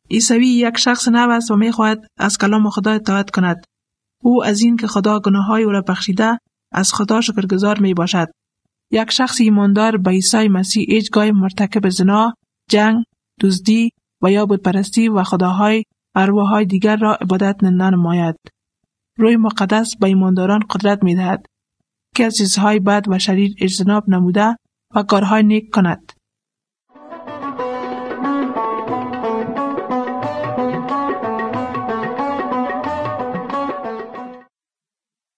عیسوی یک شخص نو است و می‌خواهد از کلام خدا اطاعت کند. او از این که خدا گناه‌های او را بخشیده از خدا شکرگزار میباشد. یک شخص ایماندار به عیسی مسیح هیچگاه مرتکب زنا، جنگ، دزدی و یا بتپرستی و خداهای ارواح‌های دیگر را عبادت ننماید. روح مقدس به ایمانداران قدرت می‌دهد که از چیزهای بد و شریر اجتناب نموده و کارهای نیک کند.